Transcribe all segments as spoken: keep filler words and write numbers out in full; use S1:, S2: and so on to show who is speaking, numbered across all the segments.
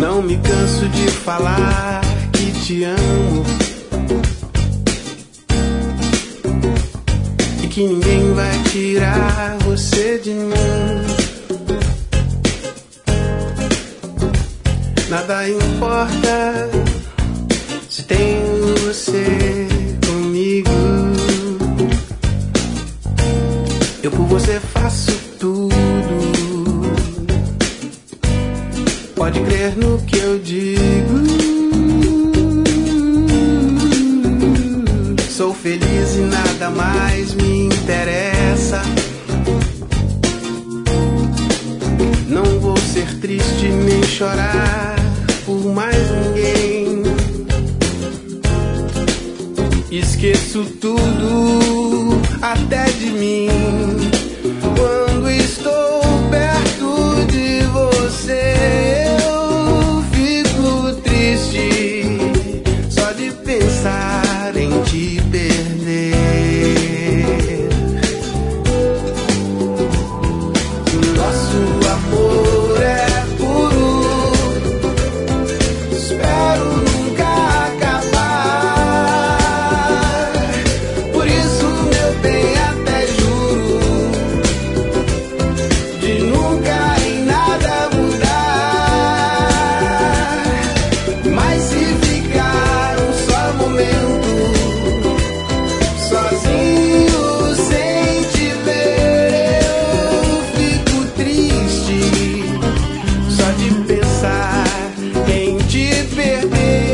S1: Não me canso de falar que te amo e que ninguém vai tirar você de mim. Nada importa se tenho você comigo. Eu por você faço tudo. Pode crer no que eu digo. Sou feliz e nada mais me interessa. Não vou ser triste nem chorar por mais ninguém. Esqueço tudo até de mim quando estou perto de você. Eu fico triste só de pensar em te perder. Nosso amor é puro, espero nunca acabar. Por isso, meu bem, até juro de nunca em nada mudar. Mas se ficar um só momento sozinho sem te ver, eu fico triste só de pensar em te perder.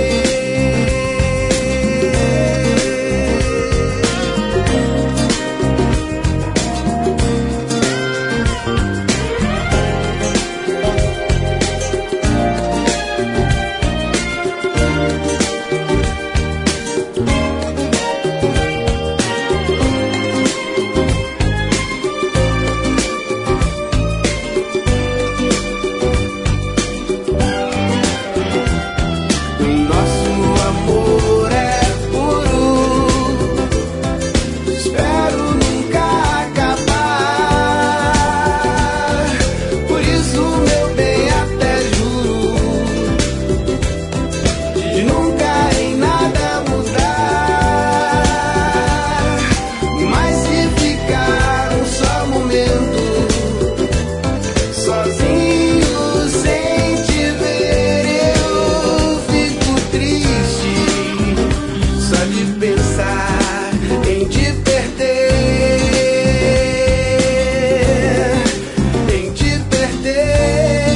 S1: Nosso amor é puro, espero nunca acabar. Por isso, meu bem, até juro de nunca em nada mudar. Mas se ficar um só momento sozinho sem te ver, eu fico triste só de pensar em te perder, em te perder.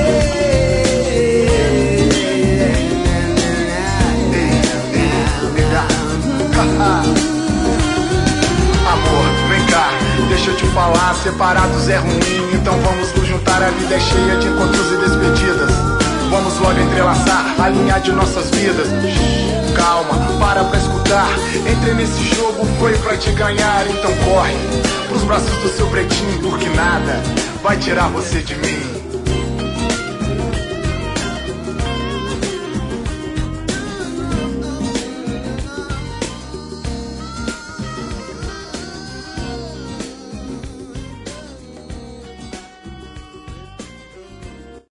S2: Amor, vem cá, deixa eu te falar, separados é ruim, então vamos nos juntar, a vida é cheia de encontros e despedidas. Vamos logo entrelaçar, alinhar de nossas vidas. Shhh, calma, para pra escutar. Entrei nesse jogo, foi pra te ganhar, então corre pros braços do seu pretinho, porque nada vai tirar você de mim.